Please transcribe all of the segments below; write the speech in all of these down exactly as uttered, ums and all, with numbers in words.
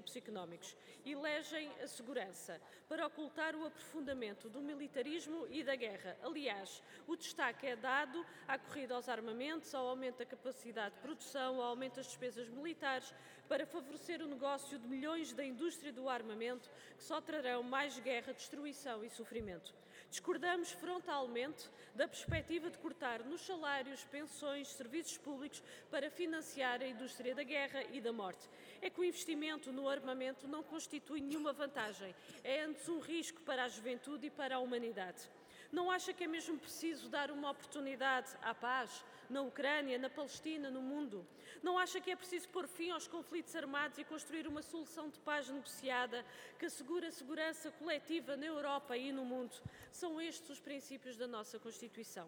grupos económicos. Elegem a segurança para ocultar o aprofundamento do militarismo e da guerra. Aliás, o destaque é dado à corrida aos armamentos, ao aumento da capacidade de produção, ao aumento das despesas militares, para favorecer o negócio de milhões da indústria do armamento, que só trarão mais guerra, destruição e sofrimento. Discordamos frontalmente da perspectiva de cortar nos salários, pensões, serviços públicos para financiar a indústria da guerra e da morte. É que o investimento no armamento não constitui nenhuma vantagem, é antes um risco para a juventude e para a humanidade. Não acha que é mesmo preciso dar uma oportunidade à paz na Ucrânia, na Palestina, no mundo? Não acha que é preciso pôr fim aos conflitos armados e construir uma solução de paz negociada que assegure a segurança coletiva na Europa e no mundo? São estes os princípios da nossa Constituição.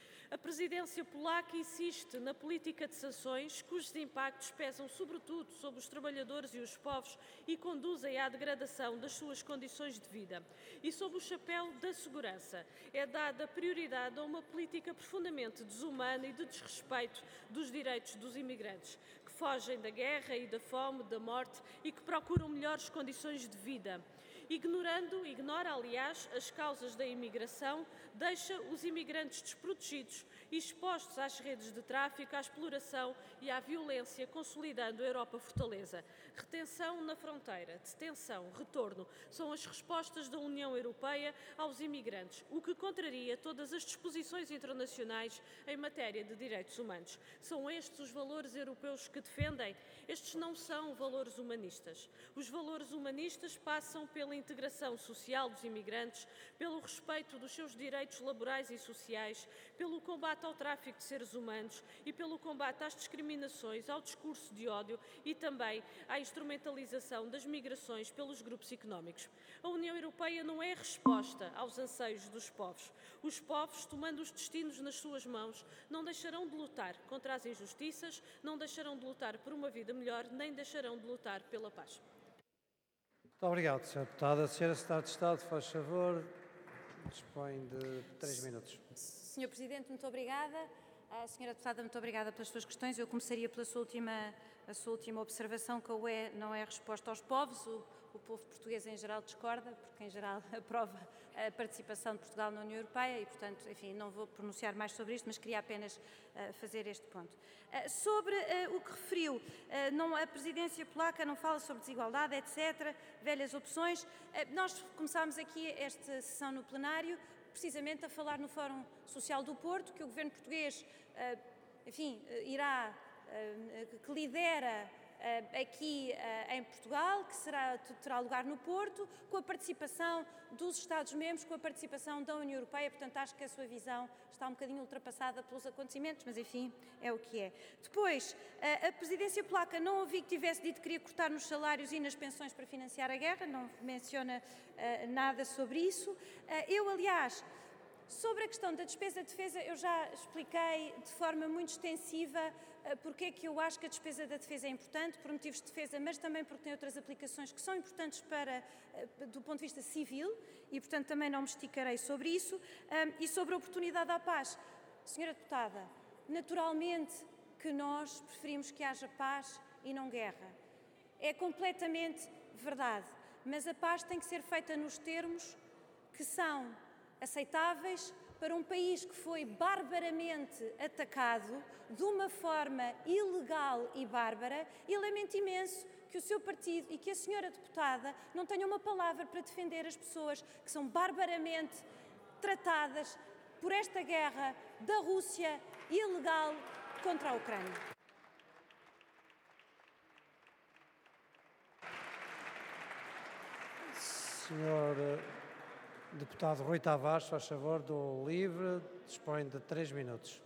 A presidência polaca insiste na política de sanções, cujos impactos pesam sobretudo sobre os trabalhadores e os povos e conduzem à degradação das suas condições de vida. E sob o chapéu da segurança é dada prioridade a uma política profundamente desumana e de desrespeito dos direitos dos imigrantes, que fogem da guerra e da fome, da morte e que procuram melhores condições de vida. Ignorando, ignora, aliás, as causas da imigração, deixa os imigrantes desprotegidos e expostos às redes de tráfico, à exploração e à violência, consolidando a Europa fortaleza. Retenção na fronteira, detenção, retorno, são as respostas da União Europeia aos imigrantes, o que contraria todas as disposições internacionais em matéria de direitos humanos. São estes os valores europeus que defendem? Estes não são valores humanistas. Os valores humanistas passam pela integração social dos imigrantes, pelo respeito dos seus direitos laborais e sociais, pelo combate ao tráfico de seres humanos e pelo combate às discriminações, ao discurso de ódio e também à instrumentalização das migrações pelos grupos económicos. A União Europeia não é resposta aos anseios dos povos. Os povos, tomando os destinos nas suas mãos, não deixarão de lutar contra as injustiças, não deixarão de lutar por uma vida melhor, nem deixarão de lutar pela paz. Muito obrigado, senhora Deputada. A senhora Secretária de Estado, faz favor, dispõe de três minutos. senhor Presidente, muito obrigada. A senhora Deputada, muito obrigada pelas suas questões. Eu começaria pela sua última, a sua última observação, que a U E não é resposta aos povos. O, o povo português em geral discorda, porque em geral aprova a participação de Portugal na União Europeia e, portanto, enfim, não vou pronunciar mais sobre isto, mas queria apenas uh, fazer este ponto. Uh, sobre uh, o que referiu, uh, não, a presidência polaca não fala sobre desigualdade, etcétera, velhas opções. Uh, nós começámos aqui esta sessão no plenário precisamente a falar no Fórum Social do Porto, que o governo português, enfim, irá, que lidera aqui em Portugal, que será, terá lugar no Porto, com a participação dos Estados-membros, com a participação da União Europeia. Portanto, acho que a sua visão está um bocadinho ultrapassada pelos acontecimentos, mas enfim, é o que é. Depois, a presidência polaca não ouvi que tivesse dito que queria cortar nos salários e nas pensões para financiar a guerra, não menciona uh, nada sobre isso. Uh, eu, aliás, sobre a questão da despesa de defesa, eu já expliquei de forma muito extensiva uh, porque é que eu acho que a despesa da defesa é importante, por motivos de defesa, mas também porque tem outras aplicações que são importantes para, uh, do ponto de vista civil, e, portanto, também não me esticarei sobre isso. Um, e sobre a oportunidade à paz. Senhora Deputada, naturalmente que nós preferimos que haja paz e não guerra. É completamente verdade, mas a paz tem que ser feita nos termos que são aceitáveis para um país que foi barbaramente atacado de uma forma ilegal e bárbara, e lamento imenso que o seu partido e que a senhora deputada não tenham uma palavra para defender as pessoas que são barbaramente tratadas por esta guerra da Rússia ilegal contra a Ucrânia. Senhor Deputado Rui Tavares, faz favor, do LIVRE, dispõe de três minutos.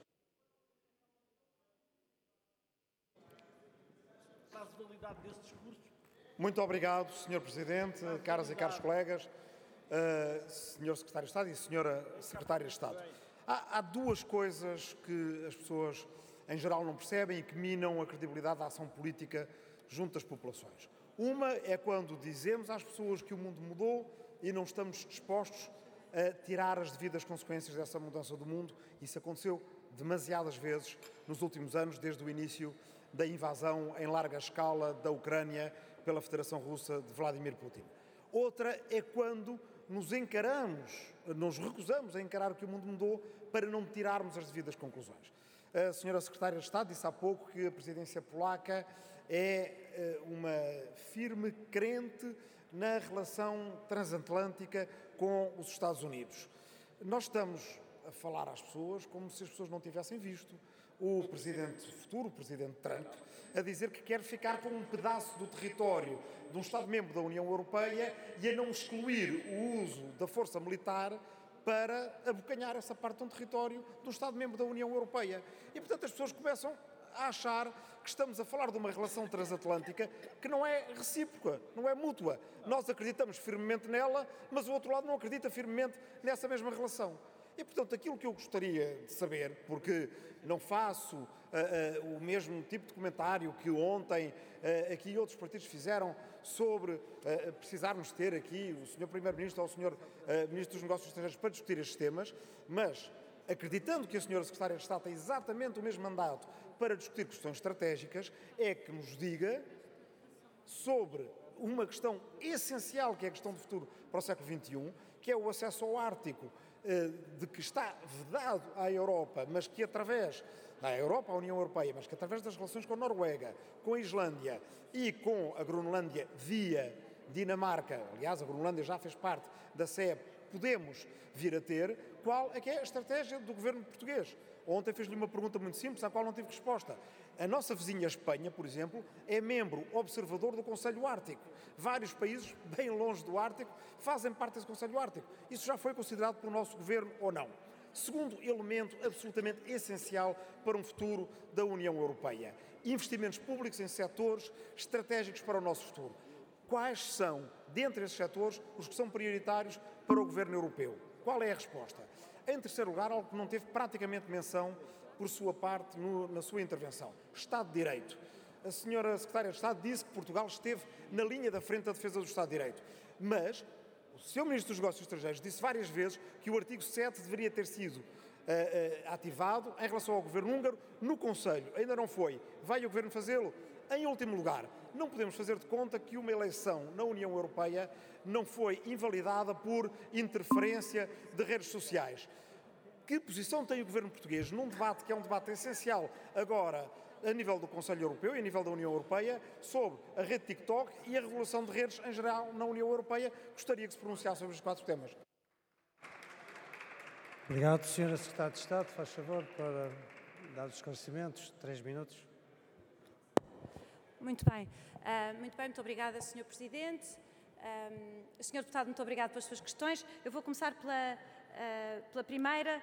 Muito obrigado, senhor Presidente, caras e caros colegas, uh, senhor Secretário de Estado e senhora Secretária de Estado. Há, há duas coisas que as pessoas em geral não percebem e que minam a credibilidade da ação política junto às populações. Uma é quando dizemos às pessoas que o mundo mudou e não estamos dispostos a tirar as devidas consequências dessa mudança do mundo. Isso aconteceu demasiadas vezes nos últimos anos, desde o início da invasão em larga escala da Ucrânia pela Federação Russa de Vladimir Putin. Outra é quando nos encaramos, nos recusamos a encarar o que o mundo mudou para não tirarmos as devidas conclusões. A senhora Secretária de Estado disse há pouco que a presidência polaca é uma firme crente na relação transatlântica com os Estados Unidos. Nós estamos a falar às pessoas como se as pessoas não tivessem visto o presidente futuro, o presidente Trump, a dizer que quer ficar com um pedaço do território de um Estado-membro da União Europeia e a não excluir o uso da força militar para abocanhar essa parte de um território de um Estado-membro da União Europeia. E, portanto, as pessoas começam a achar que estamos a falar de uma relação transatlântica que não é recíproca, não é mútua. Nós acreditamos firmemente nela, mas o outro lado não acredita firmemente nessa mesma relação. E, portanto, aquilo que eu gostaria de saber, porque não faço uh, uh, o mesmo tipo de comentário que ontem uh, aqui outros partidos fizeram sobre uh, precisarmos ter aqui o senhor Primeiro-Ministro ou o senhor uh, Ministro dos Negócios Estrangeiros para discutir estes temas, mas acreditando que a senhora Secretária de Estado tem exatamente o mesmo mandato para discutir questões estratégicas, é que nos diga sobre uma questão essencial, que é a questão do futuro para o século vinte e um, que é o acesso ao Ártico, de que está vedado à Europa, mas que através da Europa, a União Europeia, mas que através das relações com a Noruega, com a Islândia e com a Groenlândia via Dinamarca, aliás, a Groenlândia já fez parte da C E P, podemos vir a ter, qual é que é a estratégia do governo português? Ontem fiz-lhe uma pergunta muito simples, à qual não tive resposta. A nossa vizinha Espanha, por exemplo, é membro observador do Conselho Ártico. Vários países, bem longe do Ártico, fazem parte desse Conselho Ártico. Isso já foi considerado pelo nosso governo ou não? Segundo elemento absolutamente essencial para um futuro da União Europeia. Investimentos públicos em setores estratégicos para o nosso futuro. Quais são, dentre esses setores, os que são prioritários para o governo europeu? Qual é a resposta? Em terceiro lugar, algo que não teve praticamente menção por sua parte no, na sua intervenção. Estado de Direito. A senhora Secretária de Estado disse que Portugal esteve na linha da frente da defesa do Estado de Direito. Mas o senhor Ministro dos Negócios Estrangeiros disse várias vezes que o artigo sete deveria ter sido uh, uh, ativado em relação ao governo húngaro no Conselho. Ainda não foi. Vai o governo fazê-lo? Em último lugar, não podemos fazer de conta que uma eleição na União Europeia não foi invalidada por interferência de redes sociais. Que posição tem o governo português num debate que é um debate essencial agora a nível do Conselho Europeu e a nível da União Europeia sobre a rede TikTok e a regulação de redes em geral na União Europeia? Gostaria que se pronunciasse sobre os quatro temas. Obrigado, senhora Secretária de Estado. Faz favor para dar os esclarecimentos. Três minutos. Muito bem. Uh, muito bem, muito obrigada, senhor Presidente. Um, senhor Deputado, muito obrigado pelas suas questões. Eu vou começar pela, uh, pela primeira.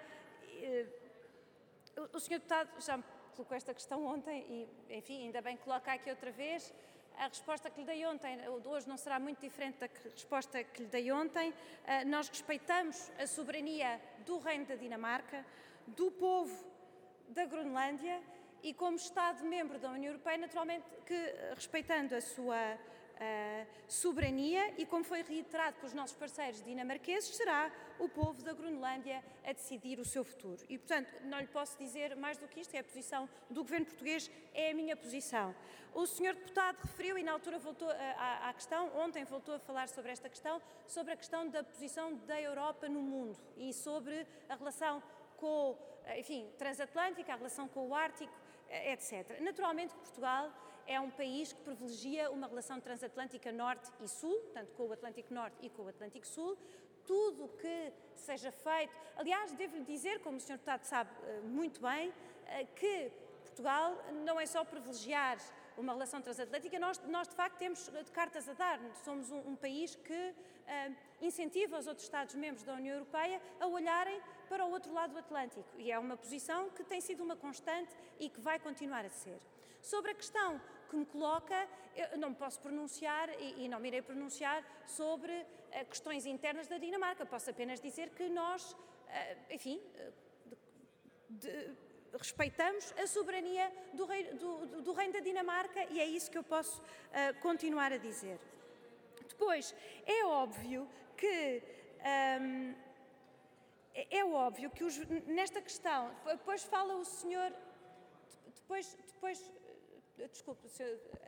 Uh, o senhor Deputado já me colocou esta questão ontem e, enfim, ainda bem que coloca aqui outra vez. A resposta que lhe dei ontem, hoje não será muito diferente da resposta que lhe dei ontem. Uh, nós respeitamos a soberania do Reino da Dinamarca, do povo da Groenlândia e, como Estado-membro da União Europeia, naturalmente que, respeitando a sua uh, soberania e, como foi reiterado pelos nossos parceiros dinamarqueses, será o povo da Groenlândia a decidir o seu futuro. E, portanto, não lhe posso dizer mais do que isto, é a posição do governo português, é a minha posição. O senhor deputado referiu, e na altura voltou à, à questão, ontem voltou a falar sobre esta questão, sobre a questão da posição da Europa no mundo e sobre a relação com, enfim, transatlântica, a relação com o Ártico, etcétera. Naturalmente que Portugal é um país que privilegia uma relação transatlântica norte e sul, tanto com o Atlântico Norte e com o Atlântico Sul. Tudo o que seja feito, aliás, devo-lhe dizer, como o senhor Deputado sabe muito bem, que Portugal não é só privilegiar uma relação transatlântica, nós, nós de facto temos de cartas a dar. Somos um, um país que uh, incentiva os outros Estados-membros da União Europeia a olharem para o outro lado do Atlântico. E é uma posição que tem sido uma constante e que vai continuar a ser. Sobre a questão que me coloca, eu não me posso pronunciar e, e não me irei pronunciar sobre uh, questões internas da Dinamarca. Posso apenas dizer que nós, uh, enfim, uh, de, de, respeitamos a soberania do, rei, do, do Reino da Dinamarca e é isso que eu posso uh, continuar a dizer. Depois, é óbvio que... Um, é óbvio que os, nesta questão, depois fala o senhor... Depois... depois desculpe, senhor,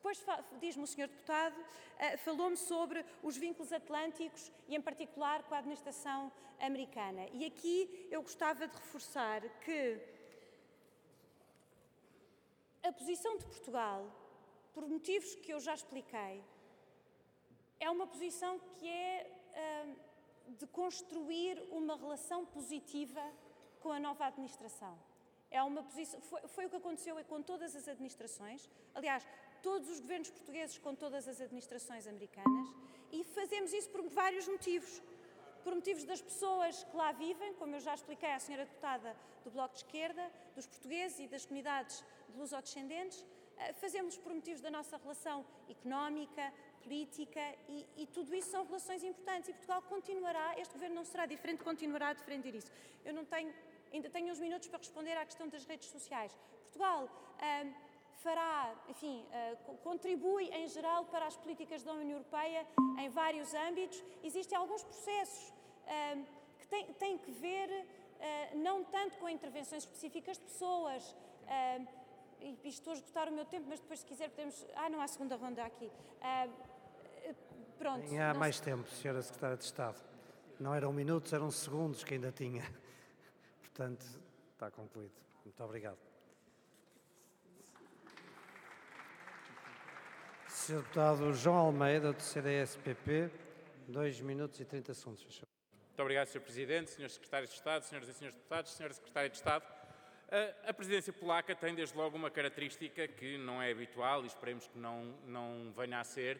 Depois diz-me o senhor Deputado, falou-me sobre os vínculos atlânticos e em particular com a administração americana. E aqui eu gostava de reforçar que a posição de Portugal, por motivos que eu já expliquei, é uma posição que é uh, de construir uma relação positiva com a nova administração. É uma posição, foi, foi o que aconteceu com todas as administrações, aliás, todos os governos portugueses com todas as administrações americanas, e fazemos isso por vários motivos. Por motivos das pessoas que lá vivem, como eu já expliquei à senhora deputada do Bloco de Esquerda, dos portugueses e das comunidades de lusodescendentes, fazemos por motivos da nossa relação económica, política e, e tudo isso são relações importantes e Portugal continuará, este governo não será diferente, continuará a defender isso. Eu não tenho, ainda tenho uns minutos para responder à questão das redes sociais. Portugal ah, fará, enfim, ah, contribui em geral para as políticas da União Europeia em vários âmbitos. Existem alguns processos ah, que têm, têm que ver ah, não tanto com intervenções específicas de pessoas, ah, e estou a esgotar o meu tempo, mas depois se quiser podemos... Ah, não há segunda ronda aqui. Ah, pronto. Nem há mais se... tempo, senhora Secretária de Estado. Não eram minutos, eram segundos que ainda tinha. Portanto, está concluído. Muito obrigado. senhor Deputado João Almeida, do C D S P P, dois minutos e trinta segundos. Muito obrigado, senhor Presidente, senhores Secretários de Estado, senhoras e senhores Deputados, senhora Secretária de Estado. A presidência polaca tem, desde logo, uma característica que não é habitual e esperemos que não, não venha a ser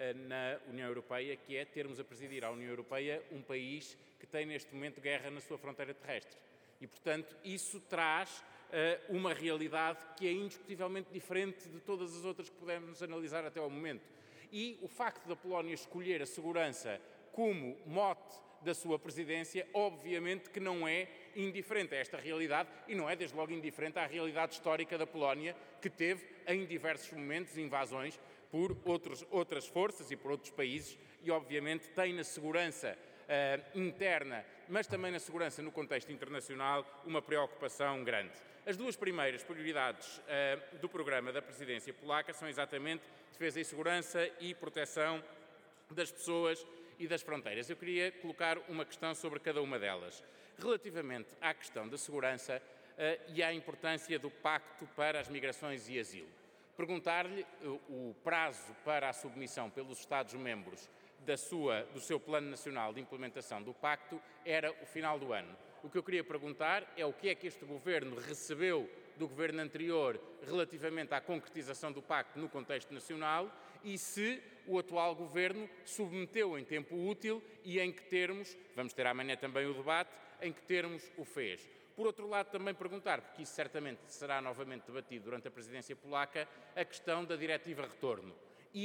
na União Europeia, que é termos a presidir a União Europeia um país que tem, neste momento, guerra na sua fronteira terrestre. E, portanto, isso traz uh, uma realidade que é indiscutivelmente diferente de todas as outras que pudemos analisar até ao momento. E o facto da Polónia escolher a segurança como mote da sua presidência, obviamente que não é indiferente a esta realidade e não é, desde logo, indiferente à realidade histórica da Polónia, que teve, em diversos momentos, invasões por outros, outras forças e por outros países e, obviamente, tem na segurança uh, interna, mas também na segurança no contexto internacional, uma preocupação grande. As duas primeiras prioridades uh, do programa da presidência polaca são exatamente defesa e segurança e proteção das pessoas e das fronteiras. Eu queria colocar uma questão sobre cada uma delas. Relativamente à questão da segurança uh, e à importância do Pacto para as Migrações e Asilo. Perguntar-lhe uh, o prazo para a submissão pelos Estados-membros da sua, do seu Plano Nacional de Implementação do Pacto era o final do ano. O que eu queria perguntar é o que é que este Governo recebeu do Governo anterior relativamente à concretização do Pacto no contexto nacional e se o atual Governo submeteu em tempo útil e em que termos, vamos ter amanhã também o debate, em que termos o fez. Por outro lado, também perguntar, porque isso certamente será novamente debatido durante a presidência polaca, a questão da Diretiva Retorno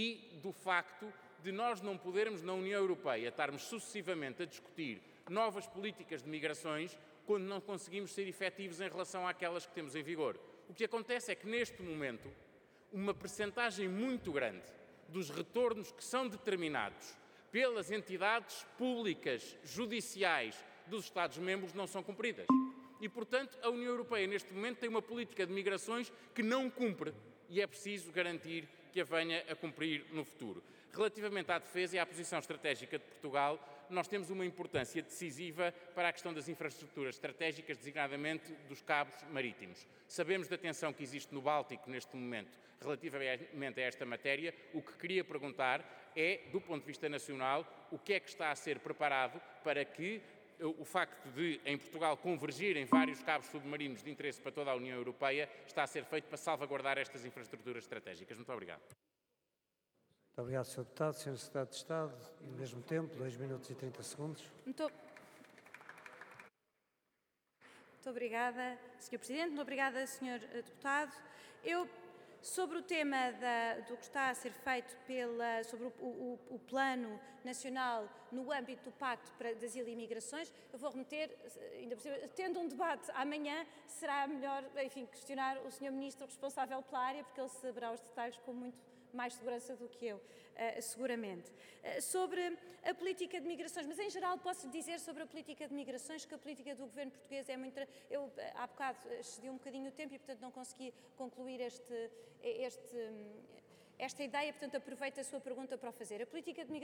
e do facto de nós não podermos, na União Europeia, estarmos sucessivamente a discutir novas políticas de migrações quando não conseguimos ser efetivos em relação àquelas que temos em vigor. O que acontece é que, neste momento, uma percentagem muito grande dos retornos que são determinados pelas entidades públicas judiciais dos Estados-membros não são cumpridas. E, portanto, a União Europeia, neste momento, tem uma política de migrações que não cumpre e é preciso garantir que a venha a cumprir no futuro. Relativamente à defesa e à posição estratégica de Portugal, nós temos uma importância decisiva para a questão das infraestruturas estratégicas, designadamente dos cabos marítimos. Sabemos da tensão que existe no Báltico neste momento relativamente a esta matéria. O que queria perguntar é, do ponto de vista nacional, o que é que está a ser preparado para que o facto de, em Portugal, convergirem vários cabos submarinos de interesse para toda a União Europeia está a ser feito para salvaguardar estas infraestruturas estratégicas. Muito obrigado. Muito obrigado, senhor Deputado. senhor Secretário de Estado, no mesmo tempo, dois minutos e trinta segundos. Muito, Muito obrigada, senhor Presidente. Muito obrigada, senhor Deputado. Eu, sobre o tema da, do que está a ser feito pela, sobre o, o, o Plano Nacional no âmbito do Pacto para, de Asilo e Imigrações, eu vou remeter, ainda por cima, tendo um debate amanhã, será melhor, enfim, questionar o senhor Ministro responsável pela área, porque ele saberá os detalhes com muito mais segurança do que eu, uh, seguramente. Uh, sobre a política de migrações, mas em geral posso dizer sobre a política de migrações que a política do governo português é muito... Eu uh, há bocado excedi um bocadinho o tempo e, portanto, não consegui concluir este, este, esta ideia, portanto, aproveito a sua pergunta para o fazer. A política de migração